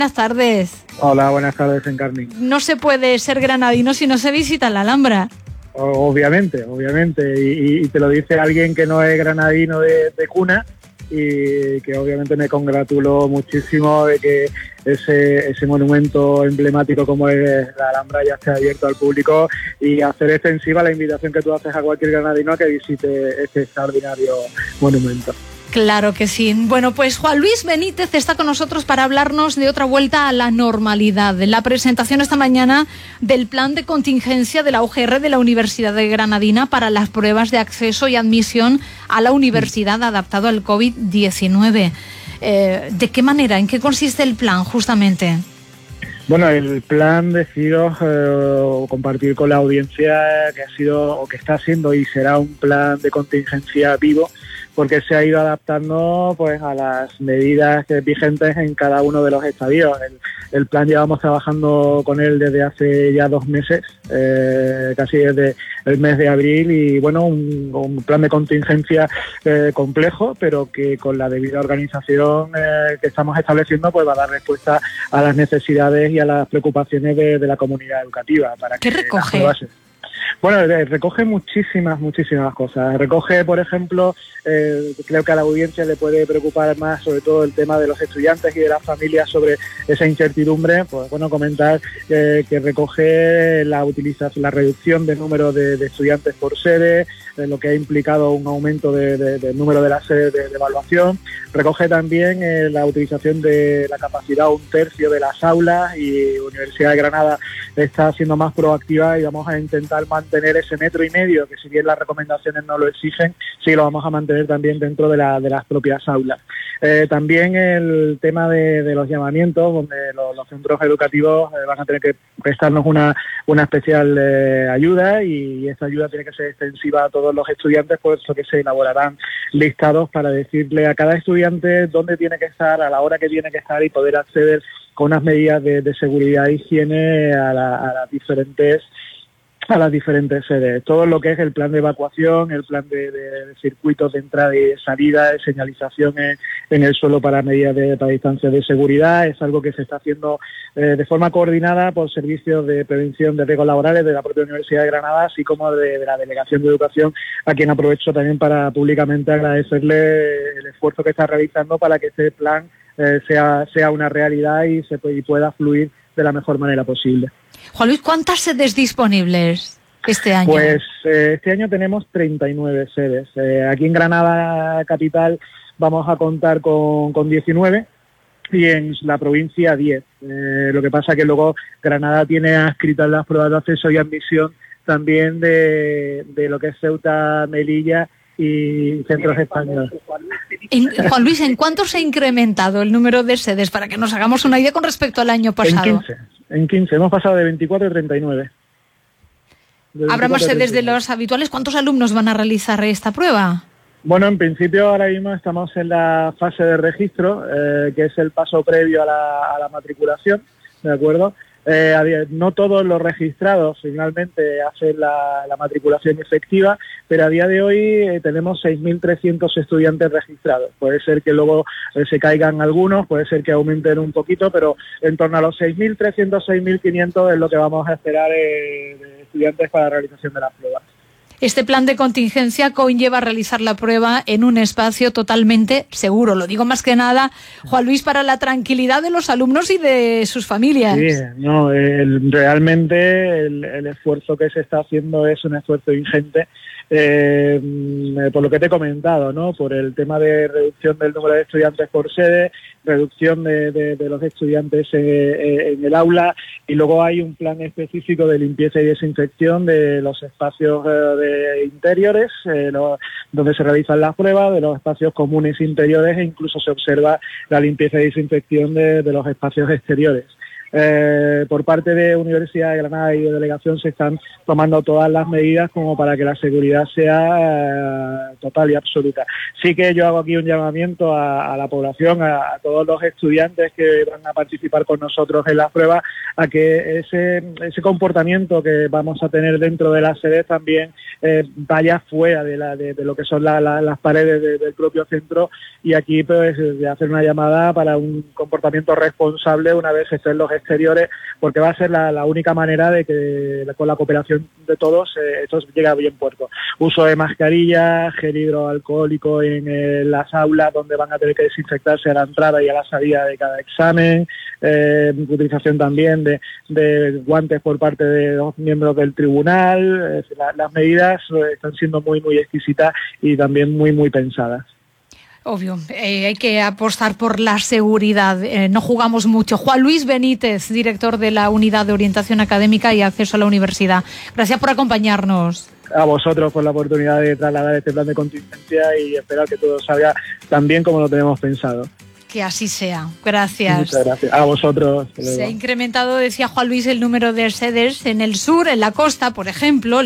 Buenas tardes. Hola, buenas tardes, Encarni. No se puede ser granadino si no se visita la Alhambra. Obviamente, y te lo dice alguien que no es granadino de cuna y que obviamente me congratulo muchísimo de que ese monumento emblemático como es la Alhambra ya esté abierto al público y hacer extensiva la invitación que tú haces a cualquier granadino a que visite este extraordinario monumento. Claro que sí. Bueno, pues Juan Luis Benítez está con nosotros para hablarnos de otra vuelta a la normalidad. La presentación esta mañana del plan de contingencia de la UGR de la Universidad de Granadina para las pruebas de acceso y admisión a la universidad adaptado al COVID-19. ¿De qué manera? ¿En qué consiste el plan, justamente? Bueno, el plan decido compartir con la audiencia que ha sido o que está siendo y será un plan de contingencia vivo, porque se ha ido adaptando pues a las medidas vigentes en cada uno de los estadios. El plan llevamos trabajando con él desde hace ya 2 meses, casi desde el mes de abril, y bueno, un plan de contingencia complejo, pero que con la debida organización que estamos estableciendo pues va a dar respuesta a las necesidades y a las preocupaciones de la comunidad educativa. Para ¿Qué recoge? Bueno, recoge muchísimas cosas. Recoge, por ejemplo, creo que a la audiencia le puede preocupar más sobre todo el tema de los estudiantes y de las familias sobre esa incertidumbre. Pues bueno, comentar que recoge la reducción del número de estudiantes por sede, lo que ha implicado un aumento del número de las sedes de evaluación. Recoge también la utilización de la capacidad 1/3 de las aulas, y Universidad de Granada está siendo más proactiva y vamos a intentar mantener ese 1,5 metros, que si bien las recomendaciones no lo exigen, sí lo vamos a mantener también dentro de las propias aulas. También el tema de los llamamientos, donde los centros educativos van a tener que prestarnos una especial ayuda, y esta ayuda tiene que ser extensiva a todos los estudiantes, por eso que se elaborarán listados para decirle a cada estudiante dónde tiene que estar, a la hora que tiene que estar, y poder acceder con unas medidas de seguridad e higiene a las diferentes sedes. Todo lo que es el plan de evacuación, el plan de circuitos de entrada y de salida, de señalización en el suelo para medidas para distancias de seguridad, es algo que se está haciendo de forma coordinada por servicios de prevención de riesgos laborales de la propia Universidad de Granada, así como de la Delegación de Educación, a quien aprovecho también para públicamente agradecerle el esfuerzo que está realizando para que este plan sea una realidad y pueda fluir de la mejor manera posible. Juan Luis, ¿cuántas sedes disponibles este año? Pues este año tenemos 39 sedes. Aquí en Granada capital vamos a contar con 19 y en la provincia 10. Lo que pasa que luego Granada tiene adscritas las pruebas de acceso y admisión también de lo que es Ceuta, Melilla y centros españoles. Juan Luis, ¿en cuánto se ha incrementado el número de sedes, para que nos hagamos una idea con respecto al año pasado? En 15. Hemos pasado de 24 a 39. ¿Habrá más sedes de los habituales? ¿Cuántos alumnos van a realizar esta prueba? Bueno, en principio ahora mismo estamos en la fase de registro, que es el paso previo a la matriculación, ¿de acuerdo? No todos los registrados finalmente hacen la matriculación efectiva, pero a día de hoy tenemos 6.300 estudiantes registrados. Puede ser que luego se caigan algunos, puede ser que aumenten un poquito, pero en torno a los 6.300, 6.500 es lo que vamos a esperar de estudiantes para la realización de las pruebas. Este plan de contingencia conlleva realizar la prueba en un espacio totalmente seguro. Lo digo más que nada, Juan Luis, para la tranquilidad de los alumnos y de sus familias. Sí, no, realmente el esfuerzo que se está haciendo es un esfuerzo ingente. Por lo que te he comentado, ¿no? Por el tema de reducción del número de estudiantes por sede, reducción de los estudiantes en el aula, y luego hay un plan específico de limpieza y desinfección de los espacios de interiores, donde se realizan las pruebas, de los espacios comunes interiores, e incluso se observa la limpieza y desinfección de los espacios exteriores. Por parte de Universidad de Granada y de Delegación se están tomando todas las medidas como para que la seguridad sea total y absoluta. Sí que yo hago aquí un llamamiento a la población, a todos los estudiantes que van a participar con nosotros en las pruebas, a que ese comportamiento que vamos a tener dentro de las sedes también vaya fuera de lo que son las paredes del propio centro, y aquí pues de hacer una llamada para un comportamiento responsable una vez estén los exteriores, porque va a ser la única manera de que con la cooperación de todos esto llegue a buen puerto. Uso de mascarillas, gel hidroalcohólico en las aulas donde van a tener que desinfectarse a la entrada y a la salida de cada examen, utilización también de guantes por parte de los miembros del tribunal. Las medidas están siendo muy exquisitas y también muy pensadas. Obvio, hay que apostar por la seguridad, no jugamos mucho. Juan Luis Benítez, director de la Unidad de Orientación Académica y Acceso a la Universidad. Gracias por acompañarnos. A vosotros por la oportunidad de trasladar este plan de contingencia y esperar que todo salga tan bien como lo tenemos pensado. Que así sea. Gracias. Muchas gracias. A vosotros. Se ha incrementado, decía Juan Luis, el número de sedes en el sur, en la costa, por ejemplo.